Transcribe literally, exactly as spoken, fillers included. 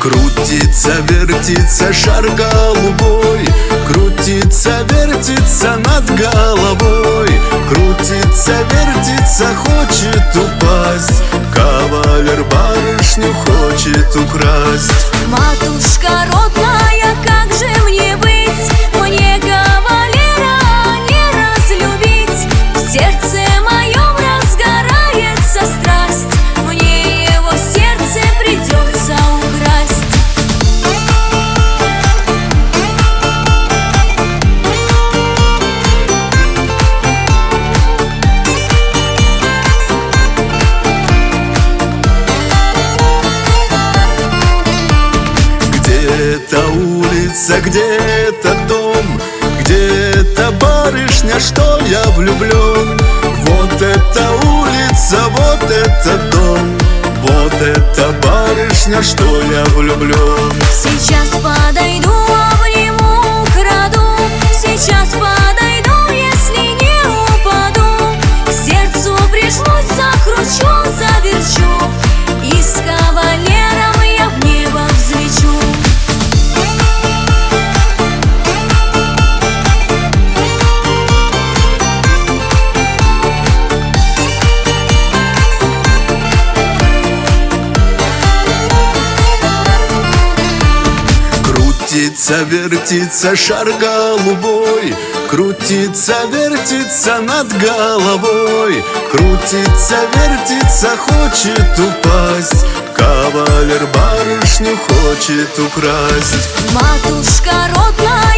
Крутится, вертится шар голубой, крутится, вертится над головой. Крутится, вертится, хочет упасть. Кавалер барышню хочет украсть. Матушка родная, как же мне быть? Мне кавалера не разлюбить. В сердце моем разгорается страсть. Мне его сердце придется украсть. Где-то улица, где-то дом, где-то барышня, что я влюблен. Вот эта улица, вот этот дом, вот эта барышня, что я влюблен. Сейчас подойду, обниму, украду. Сейчас подойду, если не упаду. К сердцу прижмусь, закручу, заверчу. И с кавалером я в небо взлечу. Крутится, вертится шар голубой, крутится, вертится над головой. Крутится, вертится, хочет упасть. Кавалер барышню хочет украсть. Матушка родная,